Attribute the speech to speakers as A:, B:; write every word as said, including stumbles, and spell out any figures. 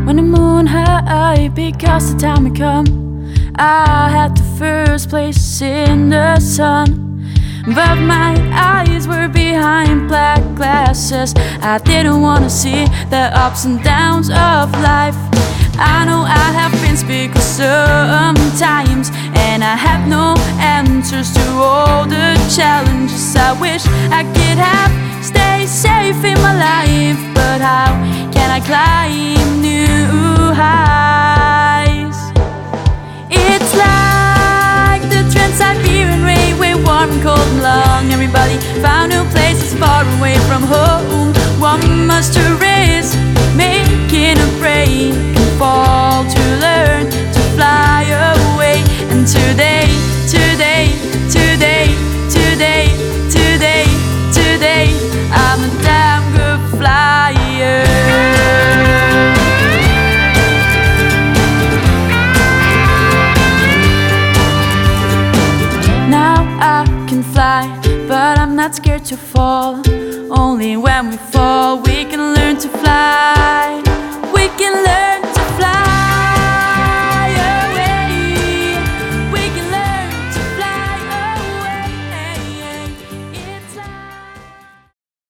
A: when the moon high, because the time had come. I had the first place in the sun, but my eyes were behind black glasses. I didn't wanna see the ups and downs of life. I know I have been speaking sometimes, and I have no answers to all the challenges. I wish I could have stayed safe in my life, but how can I climb new highs? It's like the Trans-Siberian Railway, warm and cold and long. Everybody found new places far away from home. One must risk making a break and fall to learn to fly away. And today, today, today, today, today, today, I'm a damn good flyer. Now I can fly, but I'm not scared to fall. Only when we fall we can learn to fly. We can learn